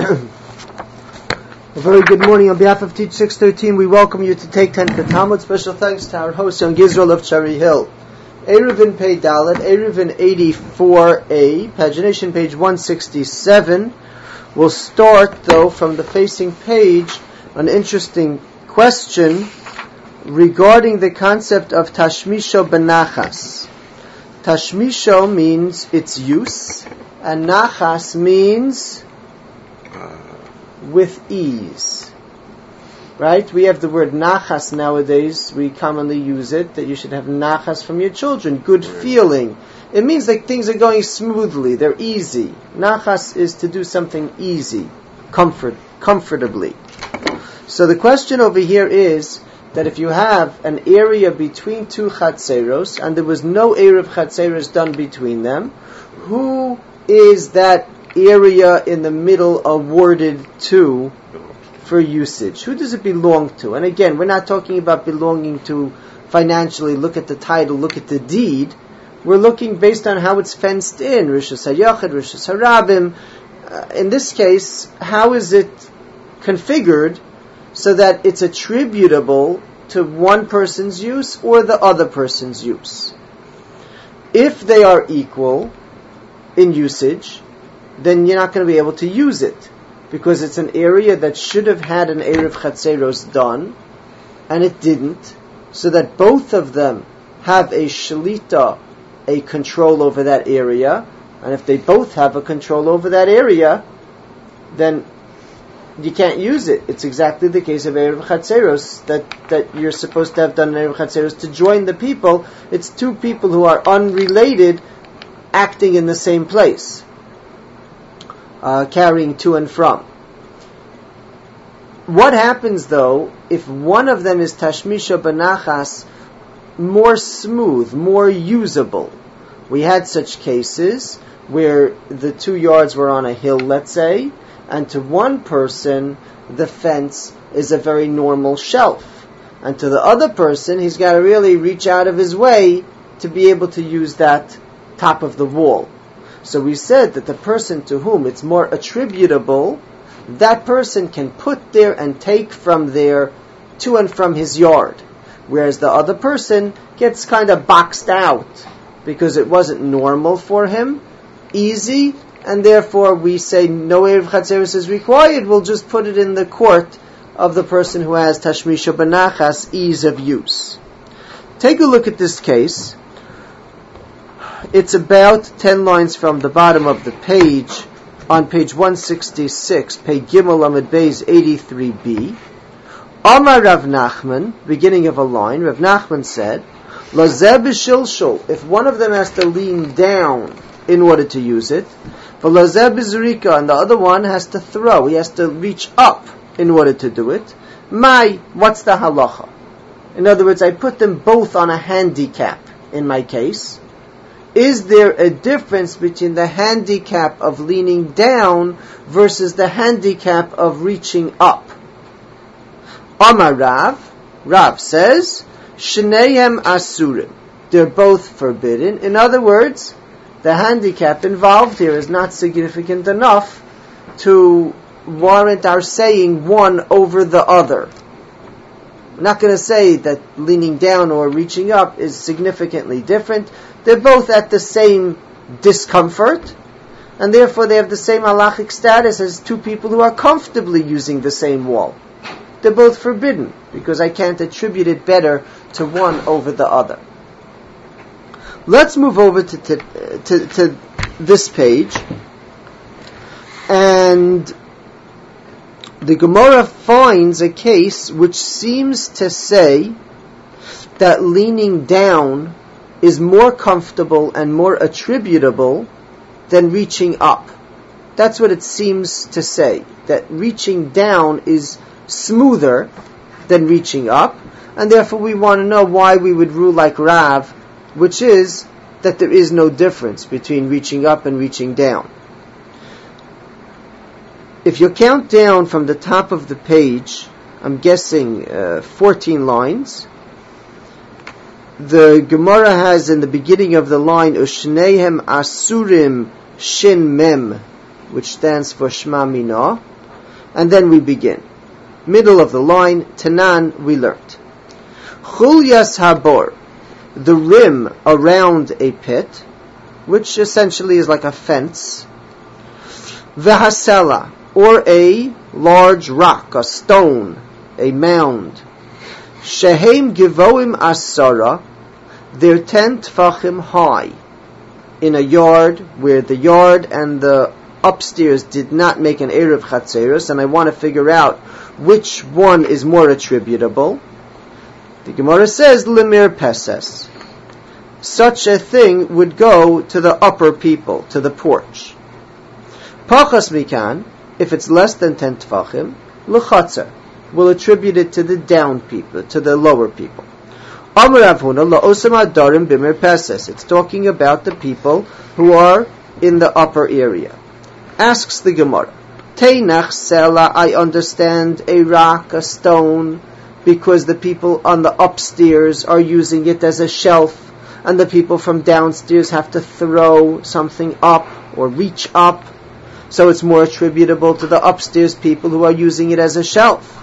A very good morning. On behalf of Teach 613, we welcome you to Take 10 Talmud. Special thanks to our host, Young Israel of Cherry Hill. Eruvin Pei Dalet, Eruvin 84a, pagination page 167. We'll start, though, from the facing page, an interesting question regarding the concept of Tashmisho benachas. Tashmisho means its use, and nachas means with ease. Right? We have the word nachas nowadays. We commonly use it, that you should have nachas from your children. Good feeling. It means like things are going smoothly. They're easy. Nachas is to do something easy. Comfortably. So the question over here is that if you have an area between two chatzeros, and there was no Erev chatzeros done between them, who is that area in the middle awarded to for usage? Who does it belong to? And again, we're not talking about belonging to financially. Look at the title, look at the deed. We're looking based on how it's fenced in. Rishus HaYachid, Rishus HaRabim. In this case, how is it configured so that it's attributable to one person's use or the other person's use? If they are equal in usage, then you're not going to be able to use it, because it's an area that should have had an Erev Chatzeros done, and it didn't, so that both of them have a shalita, a control over that area, and if they both have a control over that area, then you can't use it. It's exactly the case of Erev Chatzeros, that you're supposed to have done an Erev Chatzeros to join the people. It's two people who are unrelated acting in the same place. Carrying to and from. What happens though if one of them is tashmisha benachas, more smooth, more usable? We had such cases where the 2 yards were on a hill, let's say, and to one person the fence is a very normal shelf, and to the other person he's got to really reach out of his way to be able to use that top of the wall. So we said that the person to whom it's more attributable, that person can put there and take from there to and from his yard. Whereas the other person gets kind of boxed out because it wasn't normal for him, easy, and therefore we say no Erev Chatzeros is required. We'll just put it in the court of the person who has Tashmisha benachas, ease of use. Take a look at this case. It's about 10 lines from the bottom of the page, on page 166, page Gimel Amud Beis 83b. Amar Rav Nachman, beginning of a line, Rav Nachman said, Lazeh b'shilshul, if one of them has to lean down in order to use it, v'lazeh b'zurika, and the other one has to throw, he has to reach up in order to do it, what's the halacha? In other words, I put them both on a handicap in my case. Is there a difference between the handicap of leaning down versus the handicap of reaching up? Amar Rav says, Shneihem asurim. They're both forbidden. In other words, the handicap involved here is not significant enough to warrant our saying one over the other. I'm not going to say that leaning down or reaching up is significantly different. They're both at the same discomfort, and therefore they have the same halachic status as two people who are comfortably using the same wall. They're both forbidden, because I can't attribute it better to one over the other. Let's move over to this page, and the Gemara finds a case which seems to say that leaning down is more comfortable and more attributable than reaching up. That's what it seems to say, that reaching down is smoother than reaching up, and therefore we want to know why we would rule like Rav, which is that there is no difference between reaching up and reaching down. If you count down from the top of the page, I'm guessing 14 lines, the Gemara has in the beginning of the line, Ushnehem Asurim Shin Mem, which stands for Shma Mina. And then we begin. Middle of the line, Tanan, we learnt. Chulyas habor, the rim around a pit, which essentially is like a fence. Vehasela, or a large rock, a stone, a mound. Shehem givoim asara, they're 10 tfachim high, in a yard where the yard and the upstairs did not make an erev chatzeros, and I want to figure out which one is more attributable. The Gemara says, lemir peses. Such a thing would go to the upper people, to the porch. Pachas mikan, if it's less than 10 tfachim, l'chatzer, we'll attribute it to the down people, to the lower people. Amar Rav Huna, la'osam adarim bimir peses. It's talking about the people who are in the upper area. Asks the Gemara, Teinach sela, I understand a rock, a stone, because the people on the upstairs are using it as a shelf, and the people from downstairs have to throw something up or reach up, so it's more attributable to the upstairs people who are using it as a shelf.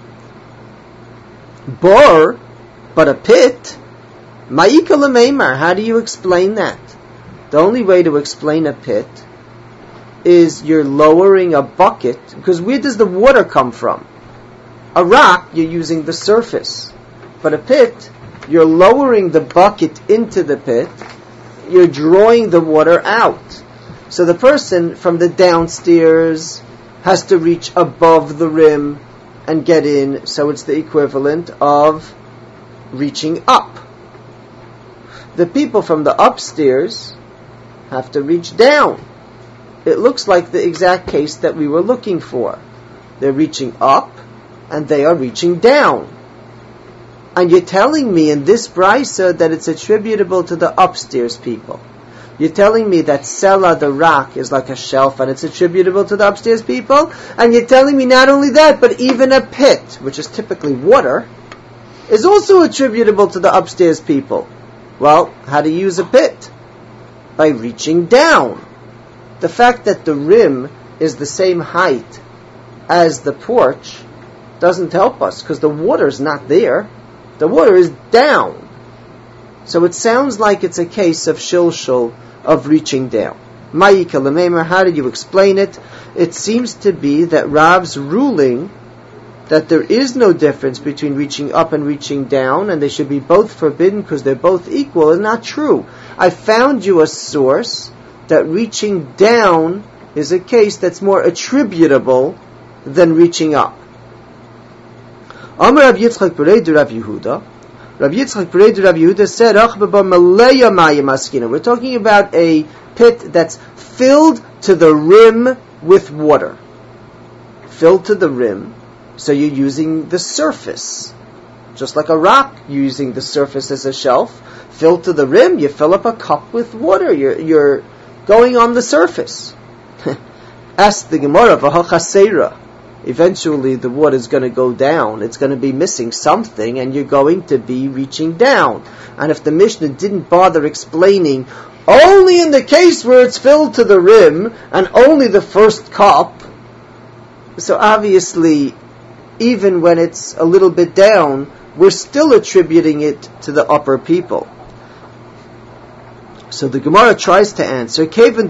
Bor, but a pit, ma'ika l'meimar, how do you explain that? The only way to explain a pit is you're lowering a bucket, because where does the water come from? A rock, you're using the surface. But a pit, you're lowering the bucket into the pit, you're drawing the water out. So the person from the downstairs has to reach above the rim and get in, so it's the equivalent of reaching up. The people from the upstairs have to reach down. It looks like the exact case that we were looking for. They're reaching up and they are reaching down. And you're telling me in this brisa that it's attributable to the upstairs people. You're telling me that Sela, the rock, is like a shelf and it's attributable to the upstairs people. And you're telling me not only that, but even a pit, which is typically water, is also attributable to the upstairs people. Well, how do you use a pit? By reaching down. The fact that the rim is the same height as the porch doesn't help us, because the water's not there. The water is down. So it sounds like it's a case of shilshul, of reaching down. Ma'ika l'meimer, how did you explain it? It seems to be that Rav's ruling that there is no difference between reaching up and reaching down, and they should be both forbidden because they're both equal, is not true. I found you a source that reaching down is a case that's more attributable than reaching up. Amar Rav Yitzchak Bereidu Rav Yehuda. Rav Yitzchak Bereidu Rav Yehuda said, we're talking about a pit that's filled to the rim with water. Filled to the rim, so you're using the surface. Just like a rock, you're using the surface as a shelf. Filled to the rim, you fill up a cup with water. You're going on the surface. Ask the Gemara, v'hachasera. Eventually the water is going to go down. It's going to be missing something, and you're going to be reaching down. And if the Mishnah didn't bother explaining only in the case where it's filled to the rim and only the first cup, so obviously even when it's a little bit down, we're still attributing it to the upper people. So the Gemara tries to answer,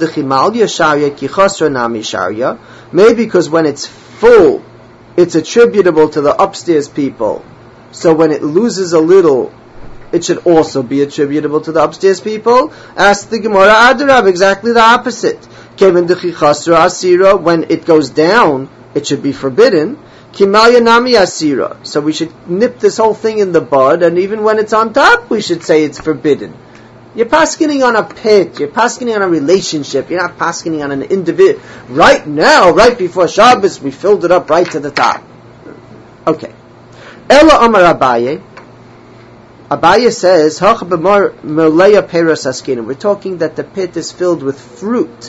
maybe because when it's full, it's attributable to the upstairs people. So when it loses a little, it should also be attributable to the upstairs people. Ask the Gemara, Adarab, exactly the opposite. When it goes down, it should be forbidden. Kimaya nami asira. So we should nip this whole thing in the bud, and even when it's on top, we should say it's forbidden. You're paskening on a pit, you're paskening on a relationship, you're not paskening on an individual. Right now, right before Shabbos, we filled it up right to the top. Okay. Ela Amar Abaye. Abaye says, Hach b'mar melea peros askinu. We're talking that the pit is filled with fruit.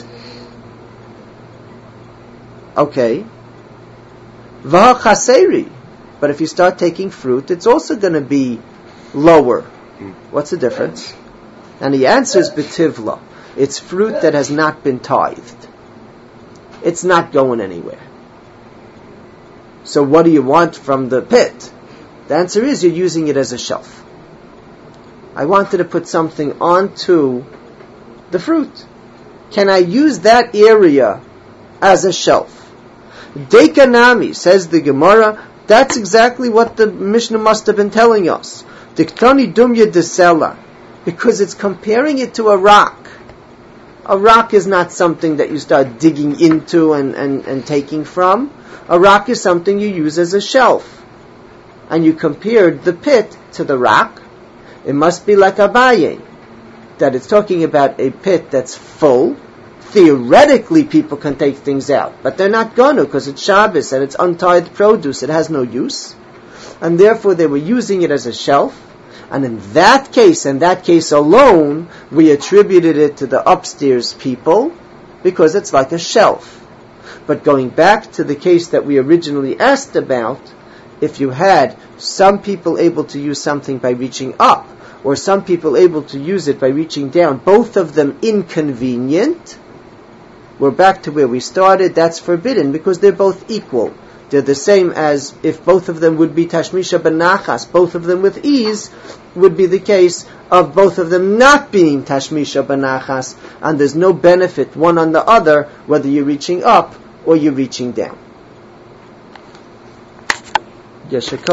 Okay. V'hachaseri. But if you start taking fruit, it's also going to be lower. What's the difference? And the answer is betivla. It's fruit that has not been tithed. It's not going anywhere. So what do you want from the pit? The answer is you're using it as a shelf. I wanted to put something onto the fruit. Can I use that area as a shelf? Dekanami, says the Gemara, that's exactly what the Mishnah must have been telling us. Diktoni dumya desela, because it's comparing it to a rock. A rock is not something that you start digging into and taking from. A rock is something you use as a shelf. And you compared the pit to the rock. It must be like Abaye, that it's talking about a pit that's full. Theoretically, people can take things out, but they're not going to, because it's Shabbos and it's untied produce. It has no use. And therefore, they were using it as a shelf. And in that case alone, we attributed it to the upstairs people, because it's like a shelf. But going back to the case that we originally asked about, if you had some people able to use something by reaching up, or some people able to use it by reaching down, both of them inconvenient, we're back to where we started. That's forbidden, because they're both equal. They're the same as if both of them would be tashmisha benachas, both of them with ease, would be the case of both of them not being tashmisha benachas, and there's no benefit one on the other, whether you're reaching up or you're reaching down.